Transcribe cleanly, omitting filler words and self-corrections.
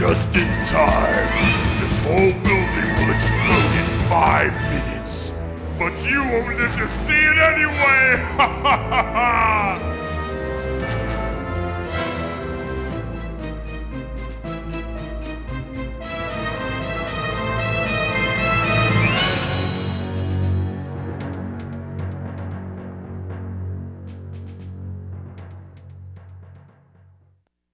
just in time. This whole building will explode in 5 minutes. But you won't live to see it anyway! Ha ha ha ha!